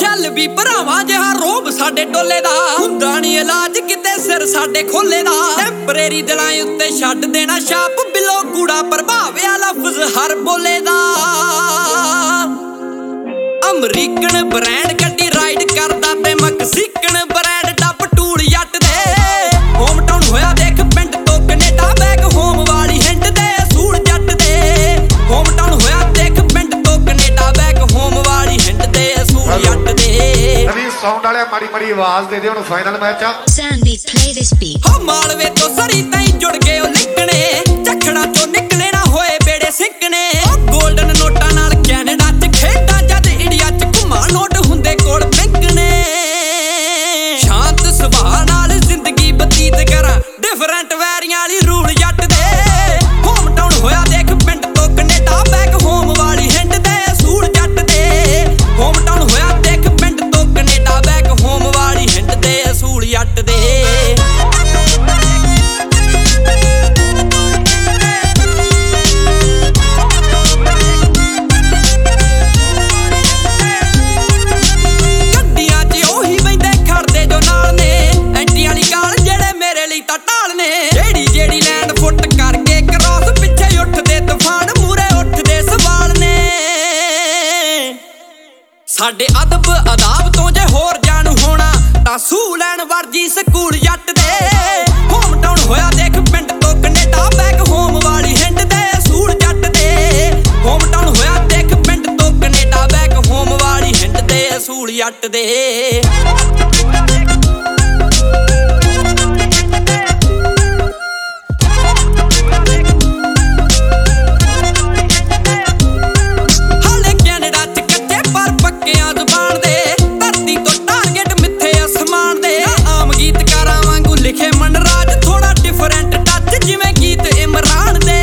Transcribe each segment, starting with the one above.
ਛੱਲ ਵੀ ਭਰਾਵਾਂ ਜਿਹਾ ਰੋਬ ਸਾਡੇ ਟੋਲੇ ਦਾ ਹੁੰਦਾ ਨੀ ਇਲਾਜ ਕਿਤੇ ਸਿਰ ਸਾਡੇ ਖੋਲੇ ਦਾ ਟੈਂਪਰੇਰੀ ਦਿਲਾਂ ਉੱਤੇ ਛੱਡ ਦੇਣਾ ਛਾਪ ਬਿਲੋ ਕੂੜਾ ਪ੍ਰਭਾਵਿਆ ਲਫ਼ਜ਼ ਹਰ ਬੋਲੇ ਦਾ ਅਮਰੀਕਨ ਬ੍ਰਾਂਡ ਗੱਡੀ ਰਾਈਡ ਕਰਦਾ ਤੇ ਮੈਕਸੀਕਨ ਬ੍ਰਾਂਡ ਡੱਬ ਟੂਲ ਜੱਟ ਦੇ ਹੋਮ ਟਾਊਨ ਹੋਇਆ ਦੇਖ ਪਿੰਡ ਤੋਂ ਕੈਨੇਡਾ ਬੈਕ ਹੋਮ ਵਾਲੀ ਹਿੰਡ ਦੇ ਅਸੂਲ ਜੱਟ ਦੇ ਹੋਮ ਟਾਊਨ ਹੋਇਆ ਦੇਖ ਪਿੰਡ ਤੋਂ ਕੈਨੇਡਾ ਬੈਕ ਹੋਮ ਵਾਲੀ ਹਿੰਡ ਦੇ ਅਸੂਲ ਜੱਟ ਦੇ ਨਵੀਂ ਸਾਊਂਡ ਵਾਲਿਆ ਮਾੜੀ ਆਵਾਜ਼ ਦੇ ਦੇ ਹੁਣ ਫਾਈਨਲ ਮੈਚ ਆ Sandy play this beat ਹੋ ਮਾਲਵੇ ਤੋਂ ਸਰੀ ਤਾਈ ਜੁੜ ਗਏ ਉਹ ਲਿਖਣੇ ਝਖੜਾ ਚੋਂ ਨਿਕਲੇ ਨਾ ਹੋਏ ਬੇੜੇ ਸਿੱਕਣੇ ਗੋਲਡਨ ਨੋਟਾਂ ਨਾਲ ਕੈਨੇਡਾ ਚ ਖੇਡਾਂ ਜਦ ਇੰਡੀਆ ਚ ਘੁੰਮਾ ਨੋਟ ਹੁੰਦੇ ਕੋਲ ਬੈਂਕਣੇ ਸ਼ਾਂਤ ਸੁਭਾਅ ਨਾਲ ਜ਼ਿੰਦਗੀ ਬਤੀਤ ਕਰਾਂ ਡਿਫਰੈਂਟ ਵੈਰੀਆਂ ਵਾਲੀ ਰੂਲ ਜੱਟ ਦੇ ਹੋਮ ਟਾਊਨ ਹੋਇਆ ਦੇਖ ਪਿੰਡ ਤੋਂ ਕੈਨੇਡਾ ਬੈਕ ਹੋਮ ਵਾਲੀ ਹਿੰਡ ਦੇ ਅਸੂਲ ਜੱਟ ਦੇ ਹੋਮ ਟਾਊਨ ਹੋਇਆ ਦੇਖ ਪਿੰਡ ਤੋਂ ਕੈਨੇਡਾ ਬੈਕ ਹੋਮ ਵਾਲੀ ਹਿੰਡ ਦੇ ਅਸੂਲ ਜੱਟ ਦੇ ਜਿਹੜੀ ਲੈਂਡ ਫੁੱਟ ਕਰਕੇ ਕ੍ਰਾਸ ਪਿੱਛੇ ਉੱਠਦੇ ਤੂਫਾਨ ਮੂਰੇ ਉੱਠਦੇ ਸਵਾਲ ਨੇ ਸਾਡੇ ਅਦਬ ਅਦਾਬ ਤੋਂ ਜੇ ਹੋਰ ਜਾਣੂ ਹੋਣਾ ਤਾਂ ਸੂ ਲੈਣ ਵਰਜੀ ਸਕੂਲ ਜੱਟ ਦੇ ਹੋਮ ਟਾਊਨ ਹੋਇਆ ਦੇਖ ਪਿੰਡ ਤੋਂ ਕੈਨੇਡਾ ਬੈਕ ਹੋਮ ਵਾਲੀ ਹਿੰਡ ਦੇ ਅਸੂਲ ਜੱਟ ਦੇ ਹੋਮ ਟਾਊਨ ਹੋਇਆ ਦੇਖ ਪਿੰਡ ਤੋਂ ਕੈਨੇਡਾ ਬੈਕ ਹੋਮ ਵਾਲੀ ਹਿੰਡ ਦੇ ਅਸੂਲ ਜੱਟ ਦੇ ਲਿਖੇ ਮਨਰਾਜ ਥੋੜਾ ਡਿਫਰੈਂਟ ਟੱਚ ਜਿਵੇਂ ਗੀਤ ਇਮਰਾਨ ਦੇ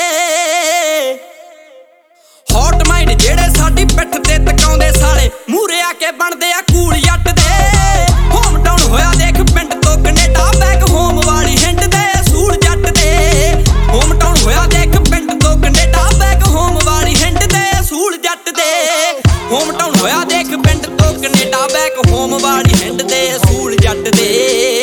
ਹੌਟ ਮਾਈਂਡ ਜਿਹੜੇ ਸਾਡੀ ਪਿੱਠ ਤੇ ਤਕਾਉਂਦੇ ਸਾਲੇ ਮੂਰੇ ਆ ਕੇ ਬਣਦੇ ਆ ਕੂਲ ਜੱਟ ਦੇ ਹੋਮ ਟਾਊਨ ਹੋਇਆ ਦੇਖ ਪਿੰਡ ਤੋਂ ਕੈਨੇਡਾ ਬੈਕ ਹੋਮ ਵਾਲੀ ਹਿੰਡ ਦੇ ਅਸੂਲ ਜੱਟ ਦੇ ਹੋਮ ਟਾਊਨ ਹੋਇਆ ਦੇਖ ਪਿੰਡ ਤੋਂ ਕੈਨੇਡਾ ਬੈਕ ਹੋਮ ਵਾਲੀ ਹਿੰਡ ਦੇ ਅਸੂਲ ਜੱਟ ਦੇ ਹੋਮ ਟਾਊਨ ਹੋਇਆ ਦੇਖ ਪਿੰਡ ਤੋਂ ਕੈਨੇਡਾ ਬੈਕ ਹੋਮ ਵਾਲੀ ਹਿੰਡ ਦੇ ਅਸੂਲ ਜੱਟ ਦੇ